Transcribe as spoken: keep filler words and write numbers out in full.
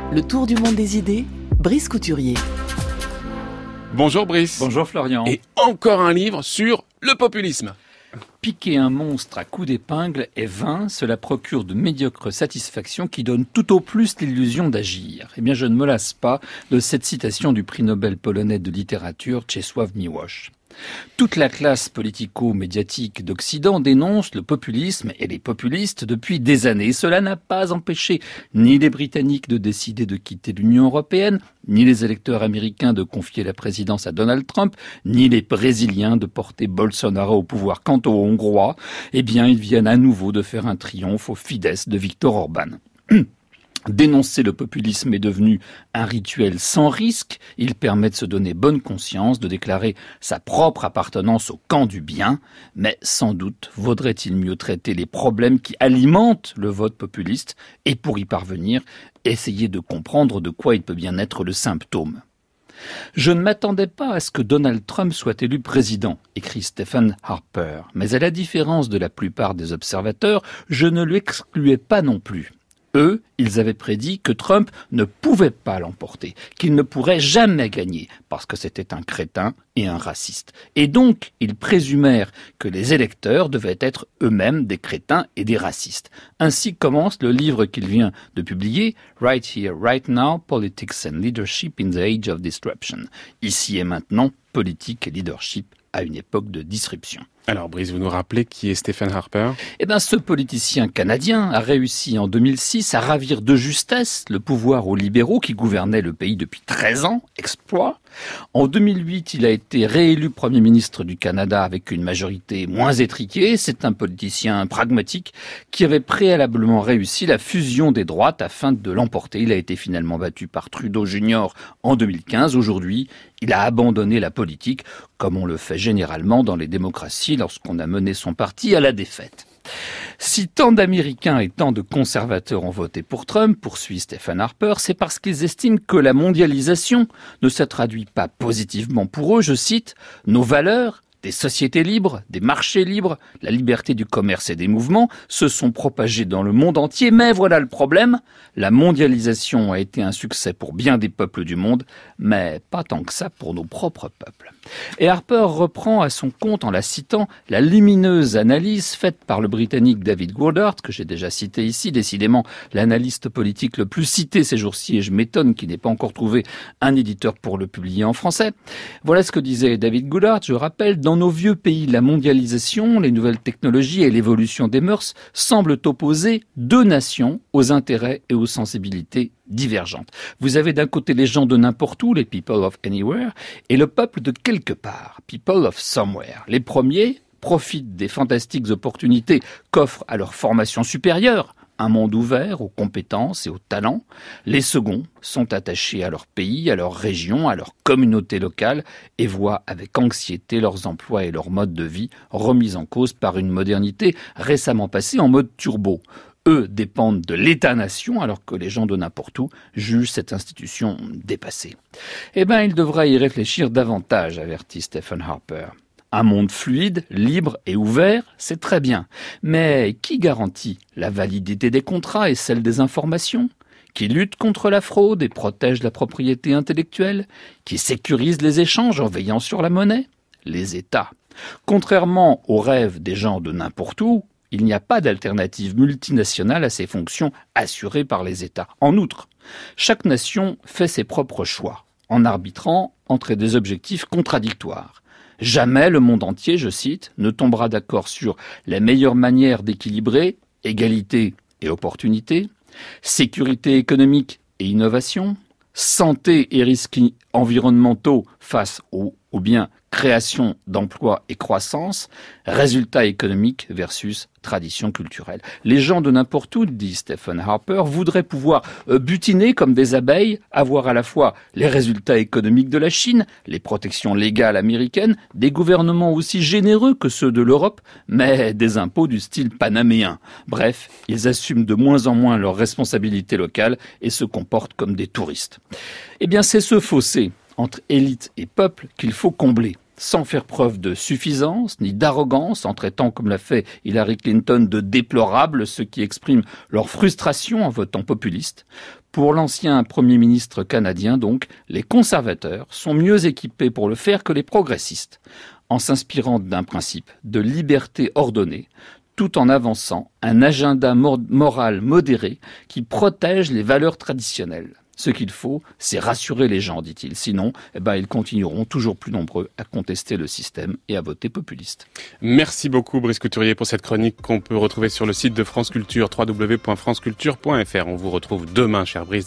Le tour du monde des idées, Brice Couturier. Bonjour Brice. Bonjour Florian. Et encore un livre sur le populisme. Piquer un monstre à coups d'épingle est vain, cela procure de médiocres satisfactions qui donnent tout au plus l'illusion d'agir. Eh bien, je ne me lasse pas de cette citation du prix Nobel polonais de littérature, Czesław Miłosz. Toute la classe politico-médiatique d'Occident dénonce le populisme et les populistes depuis des années. Cela n'a pas empêché ni les Britanniques de décider de quitter l'Union européenne, ni les électeurs américains de confier la présidence à Donald Trump, ni les Brésiliens de porter Bolsonaro au pouvoir. Quant aux Hongrois, eh bien, ils viennent à nouveau de faire un triomphe au Fidesz de Viktor Orban. Dénoncer le populisme est devenu un rituel sans risque. Il permet de se donner bonne conscience, de déclarer sa propre appartenance au camp du bien. Mais sans doute vaudrait-il mieux traiter les problèmes qui alimentent le vote populiste et pour y parvenir, essayer de comprendre de quoi il peut bien être le symptôme. Je ne m'attendais pas à ce que Donald Trump soit élu président, écrit Stephen Harper. Mais à la différence de la plupart des observateurs, je ne l'excluais pas non plus. Eux, ils avaient prédit que Trump ne pouvait pas l'emporter, qu'il ne pourrait jamais gagner, parce que c'était un crétin et un raciste. Et donc, ils présumèrent que les électeurs devaient être eux-mêmes des crétins et des racistes. Ainsi commence le livre qu'il vient de publier, Right Here, Right Now, Politics and Leadership in the Age of Disruption. Ici et maintenant, politique et leadership à une époque de disruption. Alors Brice, vous nous rappelez qui est Stephen Harper ? Eh bien, ce politicien canadien a réussi en deux mille six à ravir de justesse le pouvoir aux libéraux qui gouvernaient le pays depuis treize ans, exploit. En deux mille huit, il a été réélu Premier ministre du Canada avec une majorité moins étriquée. C'est un politicien pragmatique qui avait préalablement réussi la fusion des droites afin de l'emporter. Il a été finalement battu par Trudeau junior en deux mille quinze. Aujourd'hui, il a abandonné la politique, comme on le fait généralement dans les démocraties lorsqu'on a mené son parti à la défaite. Si tant d'Américains et tant de conservateurs ont voté pour Trump, poursuit Stephen Harper, c'est parce qu'ils estiment que la mondialisation ne se traduit pas positivement pour eux, je cite, « Nos valeurs, des sociétés libres, des marchés libres, la liberté du commerce et des mouvements se sont propagées dans le monde entier, mais voilà le problème, la mondialisation a été un succès pour bien des peuples du monde, mais pas tant que ça pour nos propres peuples. » Et Harper reprend à son compte, en la citant, la lumineuse analyse faite par le Britannique David Goodhart, que j'ai déjà cité ici, décidément l'analyste politique le plus cité ces jours-ci, et je m'étonne qu'il n'ait pas encore trouvé un éditeur pour le publier en français. Voilà ce que disait David Goodhart, je rappelle, dans nos vieux pays, la mondialisation, les nouvelles technologies et l'évolution des mœurs semblent opposer deux nations aux intérêts et aux sensibilités divergentes. Vous avez d'un côté les gens de n'importe où, les people of anywhere, et le peuple de quelque part, people of somewhere. Les premiers profitent des fantastiques opportunités qu'offre à leur formation supérieure un monde ouvert aux compétences et aux talents. Les seconds sont attachés à leur pays, à leur région, à leur communauté locale et voient avec anxiété leurs emplois et leur mode de vie remis en cause par une modernité récemment passée en mode turbo. Eux dépendent de l'État-nation alors que les gens de n'importe où jugent cette institution dépassée. Eh bien, il devra y réfléchir davantage, avertit Stephen Harper. Un monde fluide, libre et ouvert, c'est très bien. Mais qui garantit la validité des contrats et celle des informations ? Qui lutte contre la fraude et protège la propriété intellectuelle ? Qui sécurise les échanges en veillant sur la monnaie ? Les États. Contrairement aux rêves des gens de n'importe où, il n'y a pas d'alternative multinationale à ces fonctions assurées par les États. En outre, chaque nation fait ses propres choix, en arbitrant entre des objectifs contradictoires. Jamais le monde entier, je cite, ne tombera d'accord sur la meilleure manière d'équilibrer égalité et opportunité, sécurité économique et innovation, santé et risques environnementaux face au, ou bien création d'emplois et croissance, résultats économiques versus tradition culturelle. Les gens de n'importe où, dit Stephen Harper, voudraient pouvoir butiner comme des abeilles, avoir à la fois les résultats économiques de la Chine, les protections légales américaines, des gouvernements aussi généreux que ceux de l'Europe, mais des impôts du style panaméen. Bref, ils assument de moins en moins leurs responsabilités locales et se comportent comme des touristes. Eh bien, c'est ce fossé entre élite et peuple qu'il faut combler. sans faire preuve de suffisance ni d'arrogance, en traitant, comme l'a fait Hillary Clinton, de déplorables ceux qui expriment leur frustration en votant populiste. Pour l'ancien Premier ministre canadien, donc, les conservateurs sont mieux équipés pour le faire que les progressistes, en s'inspirant d'un principe de liberté ordonnée, tout en avançant un agenda mor- moral modéré qui protège les valeurs traditionnelles. Ce qu'il faut, c'est rassurer les gens, dit-il. Sinon, eh ben, ils continueront toujours plus nombreux à contester le système et à voter populiste. Merci beaucoup, Brice Couturier, pour cette chronique qu'on peut retrouver sur le site de France Culture, w w w point france culture point f r. On vous retrouve demain, cher Brice.